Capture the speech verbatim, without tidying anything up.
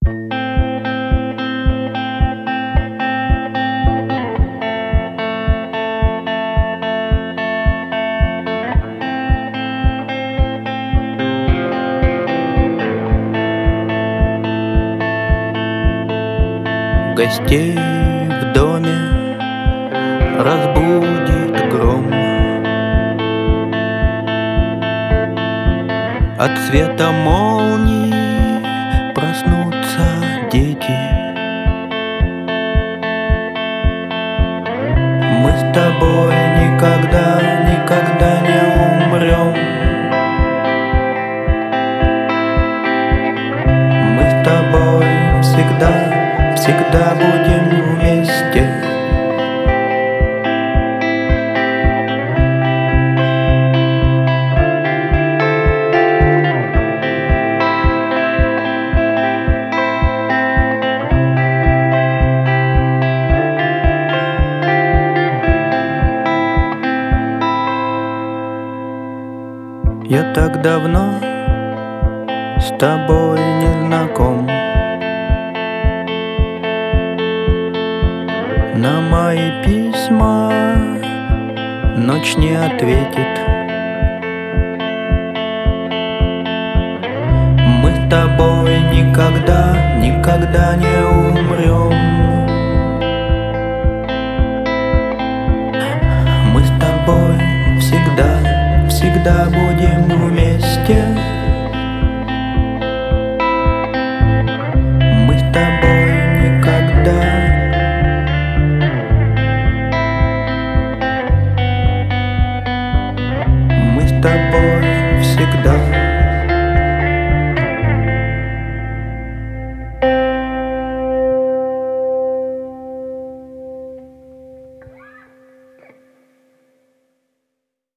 Гостей в доме разбудит гром. От света молний проснутся дети. Мы с тобой никогда, никогда не умрем. Мы с тобой всегда, всегда будем вместе. Я так давно с тобой не знаком. На мои письма ночь не ответит. Мы с тобой никогда, никогда не умрем.